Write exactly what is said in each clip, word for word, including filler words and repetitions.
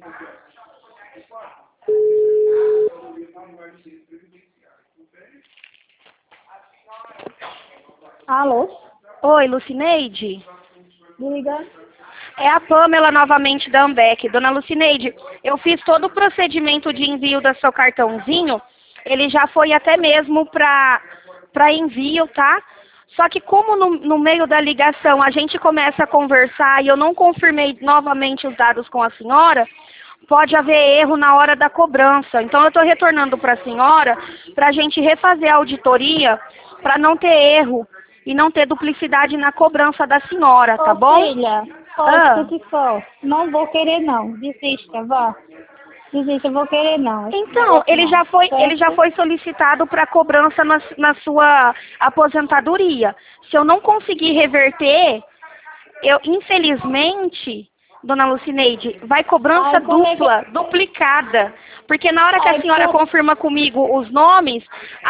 Alô? Oi, Lucineide? Diga. É a Pamela novamente da Ambec. Dona Lucineide, eu fiz todo o procedimento de envio do seu cartãozinho. Ele já foi até mesmo para para envio, tá? Só que como no, no meio da ligação a gente começa a conversar e eu não confirmei novamente os dados com a senhora, pode haver erro na hora da cobrança. Então eu estou retornando para a senhora para a gente refazer a auditoria para não ter erro e não ter duplicidade na cobrança da senhora, tá Ô, bom? filha, Ah. escute só. Não vou querer não. Desista, vá. Desista, eu vou querer não. Então, ele já foi, Certo? ele já foi solicitado para cobrança na, na sua aposentadoria. Se eu não conseguir reverter, eu, infelizmente, dona Lucineide, vai cobrança Ai, como é que- dupla, duplicada. Porque na hora que a Ai, senhora como- confirma comigo os nomes,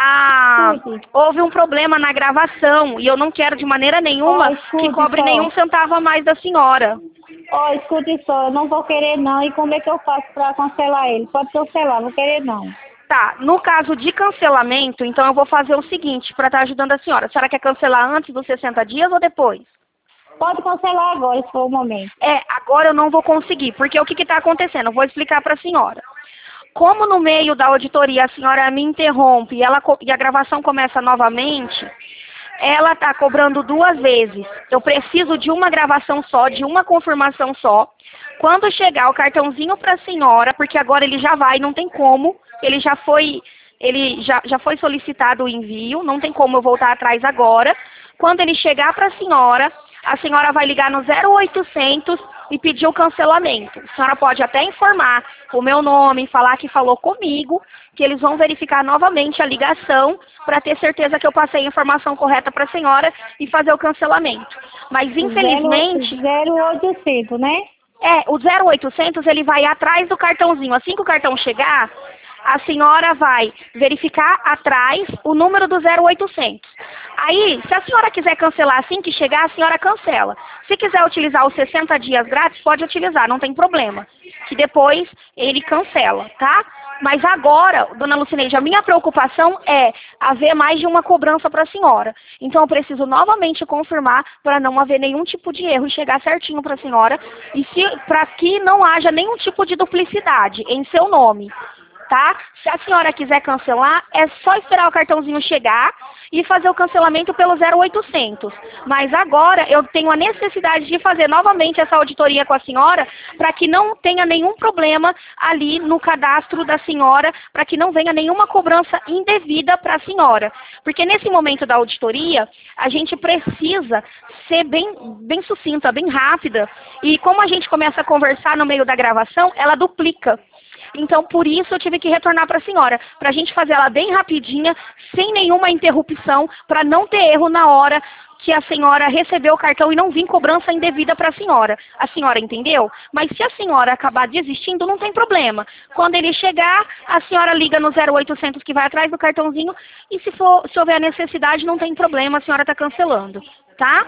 a, Escute. houve um problema na gravação. E eu não quero de maneira nenhuma Ó, escute que cobre só. nenhum centavo a mais da senhora. Ó, escute só, eu não vou querer não. E como é que eu faço pra cancelar ele? Pode cancelar, vou querer não. Tá, no caso de cancelamento, então eu vou fazer o seguinte, para estar ajudando a senhora. A senhora quer cancelar antes dos sessenta dias ou depois? Pode cancelar agora, se for o momento. É, agora eu não vou conseguir, porque o que está acontecendo? Eu vou explicar para a senhora. Como no meio da auditoria a senhora me interrompe e, ela, e a gravação começa novamente, ela está cobrando duas vezes. Eu preciso de uma gravação só, de uma confirmação só. Quando chegar o cartãozinho para a senhora, porque agora ele já vai, não tem como, ele já foi, ele já, já foi solicitado o envio, não tem como eu voltar atrás agora. Quando ele chegar para a senhora, a senhora vai ligar no zero oitocentos e pedir o cancelamento. A senhora pode até informar o meu nome, falar que falou comigo, que eles vão verificar novamente a ligação para ter certeza que eu passei a informação correta para a senhora e fazer o cancelamento. Mas, infelizmente... zero oitocentos, né? É, o zero oitocentos ele vai atrás do cartãozinho. Assim que o cartão chegar, a senhora vai verificar atrás o número do zero oitocentos. Aí, se a senhora quiser cancelar assim que chegar, a senhora cancela. Se quiser utilizar os sessenta dias grátis, pode utilizar, não tem problema. Que depois ele cancela, tá? Mas agora, dona Lucineide, a minha preocupação é haver mais de uma cobrança para a senhora. Então eu preciso novamente confirmar para não haver nenhum tipo de erro e chegar certinho para a senhora. E para que não haja nenhum tipo de duplicidade em seu nome. Tá? Se a senhora quiser cancelar, é só esperar o cartãozinho chegar e fazer o cancelamento pelo zero oitocentos. Mas agora eu tenho a necessidade de fazer novamente essa auditoria com a senhora para que não tenha nenhum problema ali no cadastro da senhora, para que não venha nenhuma cobrança indevida para a senhora. Porque nesse momento da auditoria, a gente precisa ser bem, bem sucinta, bem rápida. E como a gente começa a conversar no meio da gravação, ela duplica. Então, por isso, eu tive que retornar para a senhora, para a gente fazer ela bem rapidinha, sem nenhuma interrupção, para não ter erro na hora que a senhora recebeu o cartão e não vir cobrança indevida para a senhora. A senhora entendeu? Mas se a senhora acabar desistindo, não tem problema. Quando ele chegar, a senhora liga no zero oitocentos que vai atrás do cartãozinho e se, for, se houver necessidade, não tem problema, a senhora está cancelando, tá?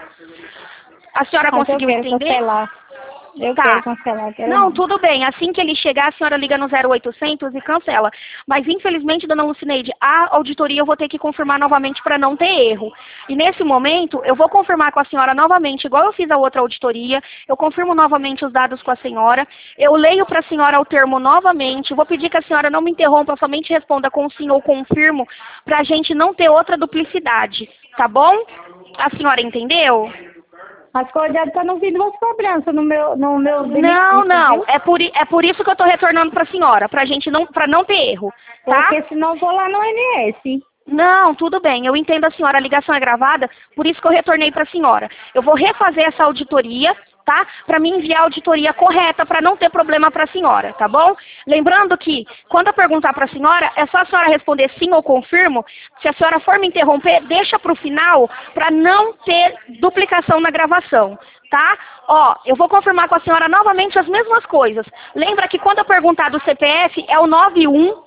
A senhora Mas conseguiu eu quero entender? Cancelar. Eu Tá. quero cancelar. Quero Não, tudo bem. Assim que ele chegar, a senhora liga no zero oitocentos e cancela. Mas, infelizmente, dona Lucineide, a auditoria eu vou ter que confirmar novamente para não ter erro. E, nesse momento, eu vou confirmar com a senhora novamente, igual eu fiz a outra auditoria. Eu confirmo novamente os dados com a senhora. Eu leio para a senhora o termo novamente. Vou pedir que a senhora não me interrompa, somente responda com sim ou confirmo, para a gente não ter outra duplicidade. Tá bom? A senhora entendeu? Mas cuidado para não vir duas cobranças no meu, no meu Não, benefício, não. viu? É por, i- é por isso que eu estou retornando para a senhora, para gente não, para não ter erro, tá? Porque senão eu vou lá no N S. Não, tudo bem. Eu entendo a senhora, a ligação é gravada, por isso que eu retornei para a senhora. Eu vou refazer essa auditoria, tá? Para me enviar a auditoria correta, para não ter problema para a senhora, tá bom? Lembrando que, quando eu perguntar para a senhora, é só a senhora responder sim ou confirmo. Se a senhora for me interromper, deixa para o final, para não ter duplicação na gravação, tá? Ó, eu vou confirmar com a senhora novamente as mesmas coisas. Lembra que quando eu perguntar do C P F, é o nove um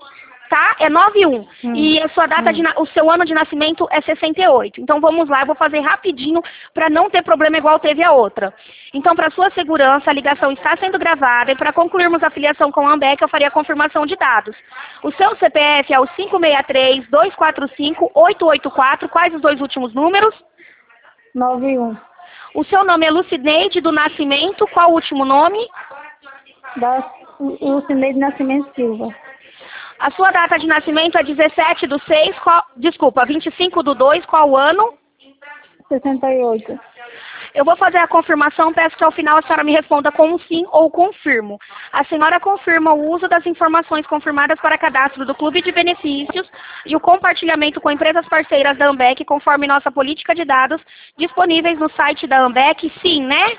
tá? É nove um. Hum. E a sua data Hum. de na- o seu ano de nascimento é sessenta e oito. Então vamos lá, eu vou fazer rapidinho para não ter problema igual teve a outra. Então, para sua segurança, a ligação está sendo gravada e para concluirmos a filiação com a Ambev, eu faria a confirmação de dados. O seu C P F é o cinco seis três, dois quatro cinco, oito oito quatro. Quais os dois últimos números? nove um. O seu nome é Lucineide do Nascimento. Qual o último nome? Da Lucineide Nascimento Silva. A sua data de nascimento é dezessete do seis, qual, desculpa, vinte e cinco do dois, qual ano? sessenta e oito. Eu vou fazer a confirmação, peço que ao final a senhora me responda com um sim ou confirmo. A senhora confirma o uso das informações confirmadas para cadastro do Clube de Benefícios e o compartilhamento com empresas parceiras da Ambev conforme nossa política de dados disponíveis no site da Ambev? Sim, né?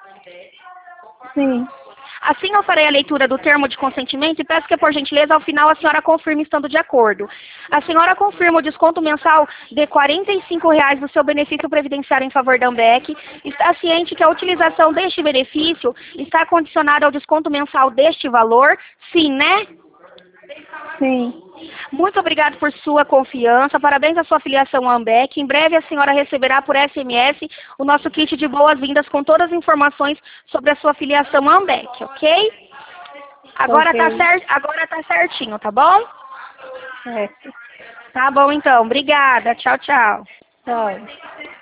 Sim. Assim eu farei a leitura do termo de consentimento e peço que, por gentileza, ao final a senhora confirme estando de acordo. A senhora confirma o desconto mensal de quarenta e cinco reais do seu benefício previdenciário em favor da Ambev. Está ciente que a utilização deste benefício está condicionada ao desconto mensal deste valor? Sim, né? Sim. Muito obrigado por sua confiança. Parabéns à sua filiação à Ambev. Em breve a senhora receberá por S M S o nosso kit de boas-vindas com todas as informações sobre a sua filiação à Ambev, ok? Agora Ok. tá certo, agora tá certinho, tá bom? Certo. Tá bom então. Obrigada. Tchau, tchau. Tchau.